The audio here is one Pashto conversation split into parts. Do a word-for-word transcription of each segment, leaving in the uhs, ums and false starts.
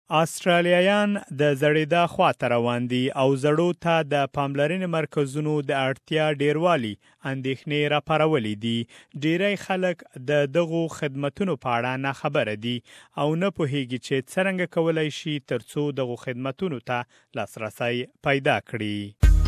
استرالیایان د زړېدا خواته روان دي او زړو ته د پاملرنې مرکزونو د اړتیا ډیروالی اندېښنې راپارولې دي. ډیری خلک د دغو خدمتونو په اړه ناخبره دي او نه پوهیږي چې څرنګه کولای شي ترڅو دغو خدمتونو ته لاسرسی پیدا کړي.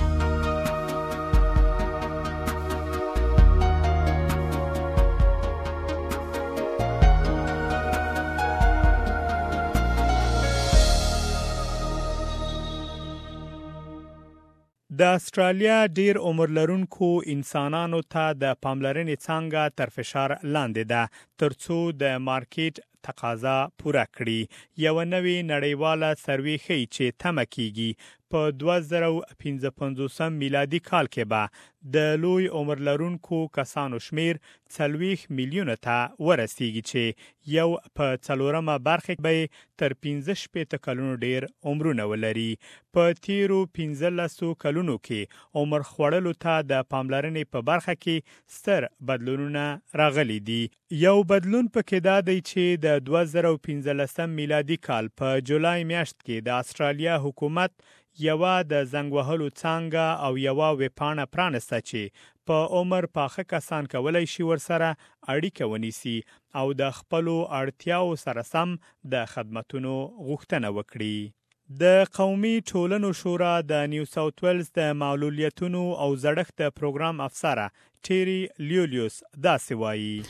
د استرالیا ډیر عمر لرونکو انسانانو ته د پاملرنې څانګه تر فشار لاندې ده ترڅو د مارکیټ تقاضا پوره کړي. یو نوې نړیواله سروې ښیي چې تمه کیږي په دوه زره پنځه پنځوس میلادي کال کې به د لوی عمر لرونکو کسانو شمیر څلوېښت میلیونه ته ورسیږي چې یو په څلورمه برخه به تر پنځه شپېته کلونو ډیر عمرونه ولري. په تیرو پنځلسو کلونو کې عمر خوړلو ته د پاملرنې په برخه کې ستر بدلونونه راغلي دي. یو بدلون پکې دا دی چې د دوه زره پنځلسم میلادي کال په جولای میاشت کې د استرالیا حکومت یوه د زنګ وهلو څانګه او یوه ویبپاڼه پرانسته چې په عمر پاخه کسان کولای شي ورسره اړیکه ونیسي او د خپلو اړتیاو سره سم د خدمتونو غوښتنه وکړي. د قومي ټولنو شورا د نیو ساوث ویلز د معلولیتونو او زړښت د پروګرام افسره ټیری لیولیوس داسې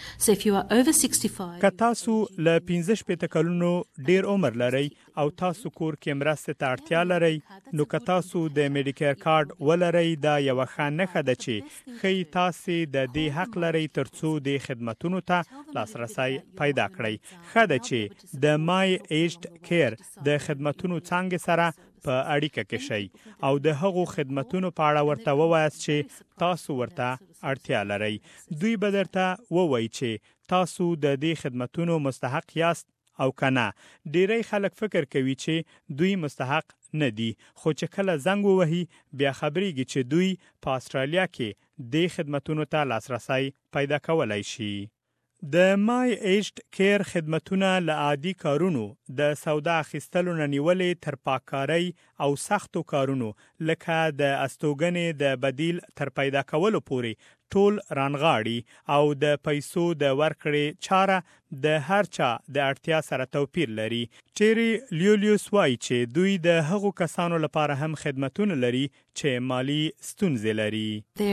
وایي که تاسو له پنځه شپېته کلونو ډیر عمر لرئ او تاسو کور کې مرستې ته اړتیا لرئ نو که تاسو د میډیکیر کارت ولرئ دا یوه ښه نښه ده چې ښیي تاسې د دې حق لرئ ترڅو د خدمتونو ته لاسرسی پیدا کړئ. ښه ده چې د مای ایجډ کیر د خدمتونو څانګې سره په اړیکه کې شئ او د هغو خدمتونو په اړه ورته ووایاست چې تاسو ورته اړتیا لرئ. دوی به درته ووایي چې تاسو د دې خدمتونو مستحق یاست او کنه. ډیری خلک فکر کوي چې دوی مستحق نه دي خو چې کله زنګ ووهي بیا خبرېږي چې دوی په استرالیا کې دې خدمتونو ته لاسرسی پیدا کولای شي. د مای ایجډ کیر خدمتونه له عادي کارونو د سودا اخیستلو نه نیولې تر پاککارۍ او سختو کارونو لکه د استوګنې د بدیل تر پیدا کولو پورې ټول رانغاړي او د پیسو د ورکړې چاره د هر چا د اړتیا سره توپیر لري. ټیری لیولیوس وایي چې دوی د هغو کسانو لپاره هم خدمتونه لري چې مالی ستونزې لري.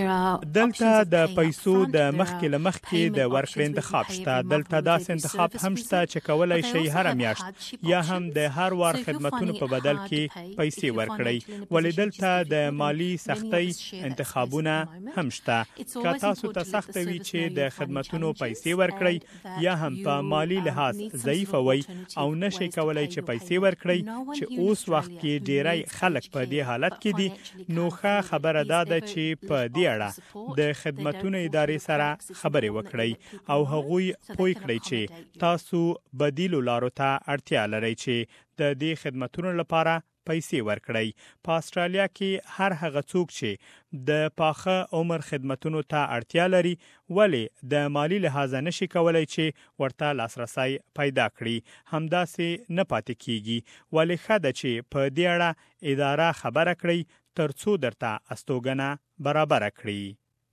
دلته د پیسو د مخکې له مخکې د ورکړې انتخاب شته. دلته داسې انتخاب هم شته چې کولای شي هر میاشت یا هم د هر وار خدمتونو په بدل کې پیسې ورکړئ. ولې دلته د مالی سختۍ انتخابونه هم شته. که تاسو ته سخت وي چې د خدمتونو پیسې ورکړئ یا هم په مالی لحاظ ضعیف وي او نشئ کولای چې پیسې ورکړئ چې اوس وخت کې ډیری خلک په دې حالت کې دي نو ښه خبره ده چې په دې اړه د خدمتونو ادارې سره خبرې وکړئ او هغوی پوه کړئ چې تاسو بدیلو لارو ته اړتیا لرئ چې د دې خدمتونو لپاره پیسې ورکړئ. په استرالیا کې هر هغه څوک چې د پاخه عمر خدمتونو ته اړتیا لري ولې د مالی لحاظ نشي کولای چې ورته لاسرسی پیدا کړي همداسې نه پاتې کیږي. ولې ښه ده چې په دې اړه اداره خبره کړئ ترڅو درته استوګنه برابر کړي.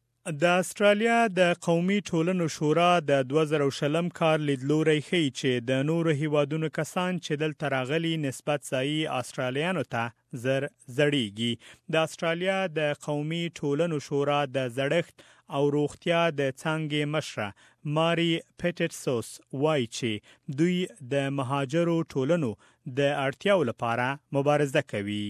د استرالیا د قومي ټولنو شورا د دوه زره شلم کال لیدلوری ښیي چې د نورو هیوادونو کسان چې دلته راغلي نسبت ځایي استرالیانو ته زر زړیږي. د استرالیا د قومي ټولنو شورا د زړښت او روغتیا د څانګې مشره ماري پیټرسوس وایي چې دوی د مهاجرو ټولنو د اړتیاو لپاره مبارزه کوي.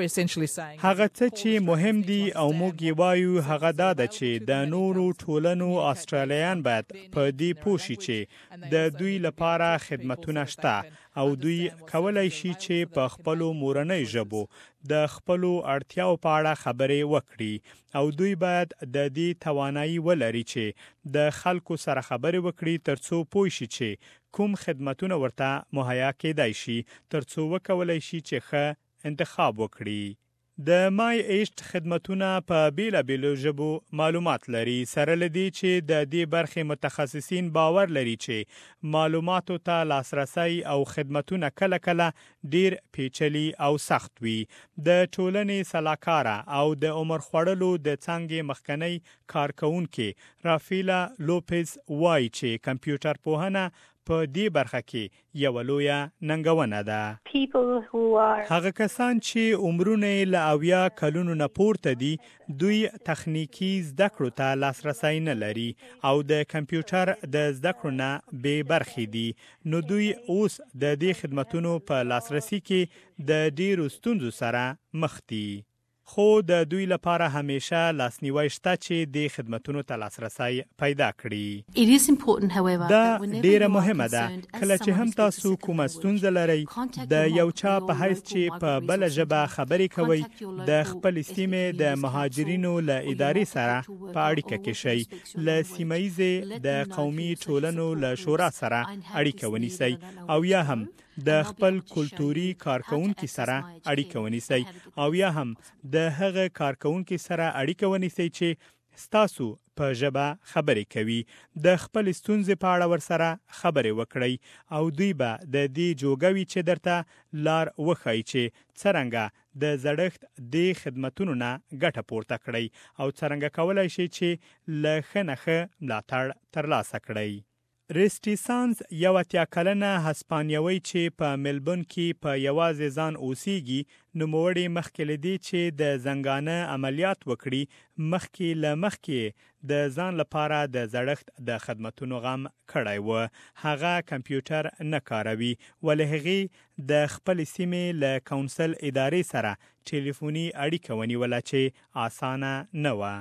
هغه څه چې مهم دي او موږ یې وایو هغه دا ده چې د نورو ټولنو استرالیان باید په دې پوه شي چې د دوی لپاره خدمتونه شته او دوی کولای شي چې په خپلو مورنۍ ژبو د خپلو اړتیاو په اړه خبرې وکړي او دوی باید د دې توانایي ولري چې د خلکو سره خبرې وکړي ترڅو پوه شي چې کوم خدمتونه ورته مهیا کېدای شي ترڅو وکولای شي چې ښه انتخاب وکړي. د مای ایشت خدمتونه په بیلابیلو ژبو معلومات لري، سره له دې چې د دې برخې متخصصین باور لري چې معلوماتو ته لاسرسی او خدمتونه کله کله ډیر پیچلي او سخت وي. د ټولنې سلاکاره او د عمر خوړلو د څانګې مخکنی کارکونکي رافیلا لوپز وایي چې کمپیوټر پوهنه په دې برخه کې یو لویه ننګونه ده. هغه کسان چې عمرونه له اویا کلونو نه پورته دي دوی تخنیکی زده کړو ته لاسرسی نه لري او د کمپیوټر د زده کړو نه بې برخې دي، نو دوی اوس د دې خدمتونو په لاسرسي کې د ډیرو ستونزو سره مخ دي. خو د دوی لپاره همیشه لاسنیوي شته چې د خدمتونو ته لاسرسی پیدا کړي. دا ډیره مهمه ده کله چې هم تاسو کومه ستونزه لرئ د یو چا په حیث چې په بل ژبه خبرې کوي د خپل سیمې د مهاجرینو له ادارې سره په اړیکه کې شئ، له سیمایي د قومي ټولنو له شورا سره اړیکه ونیسئ او یا هم د خپل کلتوري کارکونکو سره اړیکه ونیسئ او یا هم د هغه کارکونکو سره اړیکه ونیسئ چې ستاسو په ژبه خبرې کوي. د خپل ستونزې په اړه ورسره خبرې وکړئ او دوی به د دې جوګوي چې درته لار وښایي چې څرنګه د زړښت د خدمتونو نه ګټه پورته کړئ او څرنګه کولای شئ چې له ښه نه ښه ملاتړ ترلاسه کړئ. ریسټیسانس یو اتیا کلنه هسپانیوي چې په ملبون کې په یوازې ځان اوسیږي نوموړی مخکې له دې چې د زنګانه عملیات وکړي مخکې له مخکې د ځان لپاره د زړښت د خدمتونو غم کړی و. هغه کمپیوټر نه کاروي ولې هغې د خپل سیمې له کونسل ادارې سره ټلیفوني اړیکه ونیوله چې اسانه نه وه.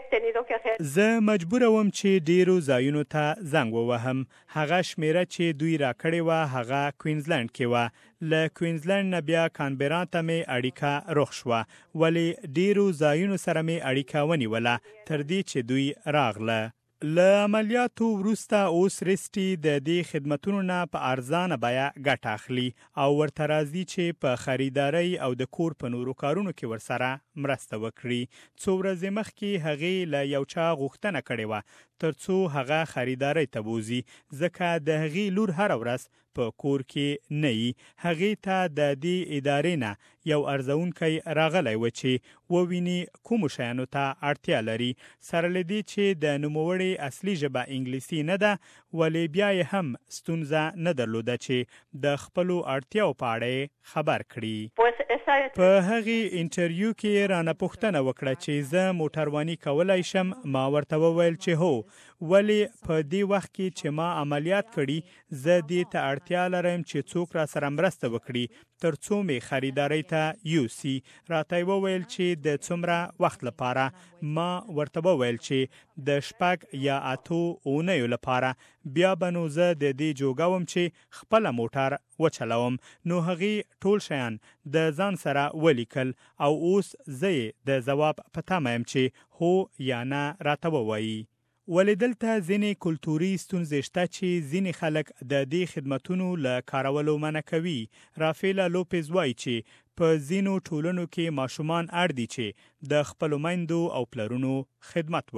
زه مجبور وم چې ډیرو ځایونو ته زنګ ووهم. هغه شمیره چې دوی راکړې وه هغه کوینزلند کې وه. له کوینزلند نه بیا کانبرا ته مې اړیکه رخ شوه ولې ډیرو ځایونو سره مې اړیکه ونیوله تر دې چې دوی راغله. له عملیاتو وروسته اوس ریسټي د دې خدمتونو نه په ارزانه بیه ګټه اخلي او ورته راځي چې په خریدارۍ او د کور په نورو کارونو کې ورسره مرسته وکړي. څو ورځې مخکې هغې له یو چا غوښتنه کړې وه ترڅو هغه خریدارۍ ته بوزي ځکه د هغې لور هره ورځ په کور کې نه وي. هغې ته د دې ادارې نه یو ارزونکی راغلی و چې وویني کومو شیانو ته اړتیا لري، سره له دې چې د نوموړې اصلي ژبه انګلیسي نه ده ولې بیا یې هم ستونزه نه درلوده چې د خپلو اړتیاو په اړه خبر کړي. په هغې انټرویو کې رانه پوښتنه وکړه چې زه موټرواني کولی شم. ما ورته وویل چې هو، ولې په دې وخت کې چې ما عملیات کړي زه دې ته اړتیا لرم چې څوک را سره مرسته وکړي ترڅو مې خریدارۍ ته یوسي. راته وویل چې د څومره وخت لپاره. ما ورته وویل چې د شپږ یا اتو اونیو لپاره. بیا به نو زه د دې جوګوم چې خپله موټر وچلوم. نو هغې ټول شیان د ځان سره ولیکل او اوس زه یې د ځواب په تمه یم چې هو یا نه راته ووایي. ولې دلته ځینې کلتوري ستونزې شته چې ځینې خلک د دې خدمتونو له کارولو منع کوي. رافیلا لوپز وایي چې په ځینو ټولنو کې ماشومان اړ دي چې د خپلو میندو او پلرونو خدمت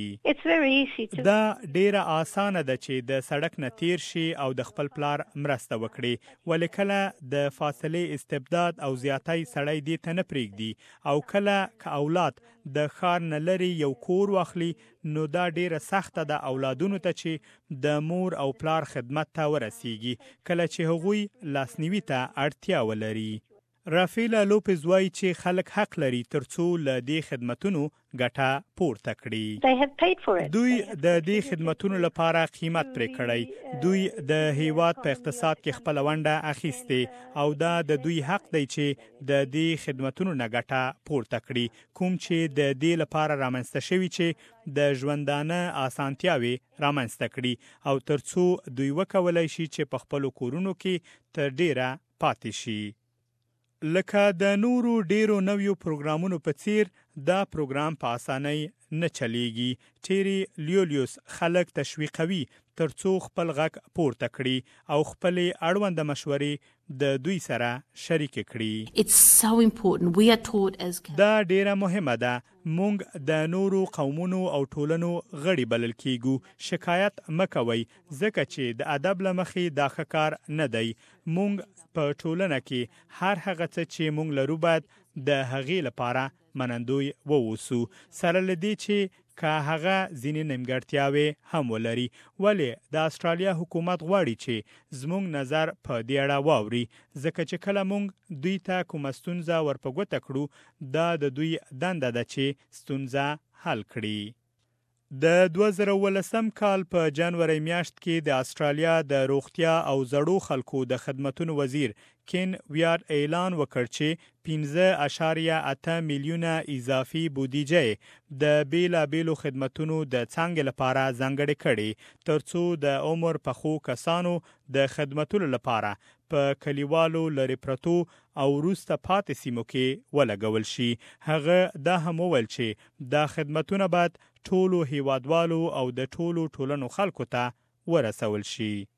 وکړي. دا ډیره اسانه ده چې د سړک نه تیر شي او د خپل پلار مرسته وکړي ولې کله د فاصلې استبداد او زیاتۍ سړی دې ته نه پرېږدي او کله که اولاد د ښار نه لري یو کور واخلي نو دا ډیره سخته ده اولادونو ته چې د مور او پلار خدمت ته ورسیږي کله چې هغوی لاسنیوي ته اړتیا ولري. رافیلا لوپز وایي چې خلک حق لري ترڅو له دې خدمتونو ګټه پورته کړي. دوی د دې خدمتونو لپاره قیمت پرې کړی. دوی د هیواد په اقتصاد کې خپل ونډه اخیستې او دا د دوی حق دی چې د دې خدمتونو نه ګټه پورته کړي کوم چې د دې لپاره رامنځته شوي چې د ژوندانه اسانتیاوې رامنځته کړي او ترڅو دوی وکولای شي چې په خپلو کورونو کې تر ډیره پاتې شي. لکه د نورو ډیرو نویو پروګرامونو په څیر دا پروګرام په اسانۍ نه چلیږي. ټیری لیولیوس خلک تشویقوي ترڅو خپل غږ پورته کړي او خپل اړوند مشورې د دوی سره شریک کړي. It's so important. We are taught as دا ډیره مهمه ده. مونږ د نورو قومونو او ټولنو غړي بلل کیږو. شکایت مکوئ ځکه چې د ادب لمخې دا ښه کار نه دی. مونږ په ټولنه کې هر هغه څه چې مونږ لرو باید د هغې لپاره منندوی ووسو، سره له دې چې که هغه ځینې نیمګړتیاوې هم ولري. ولې د استرالیا حکومت غواړي چې زموږ نظر په دې اړه واوري، ځکه چې کله مونږ دوی ته کومه ستونزه ورپه ګوته کړو دا د دوی دنده ده چې ستونزه حل کړي. د دوه زره ولسم کال په جنوري میاشت کې د استرالیا د روغتیا او زړو خلکو د خدماتو وزیر کین ویار اعلان وکړ چې پنځه اعشاریه اته میلیونه اضافي بودیجه د بیلا بیلو خدماتو د څنګه لپاره ځانګړې کړي ترڅو د عمر پخو کسانو د خدماتو لپاره په کلیوالو لری پرتو او وروسته پاتې سیمو کې ولګول شي. هغه دا هم وویل چې دا خدماتونه باید ټولو هیوادوالو او د ټولو ټولنو خلکو ته ورسول شي.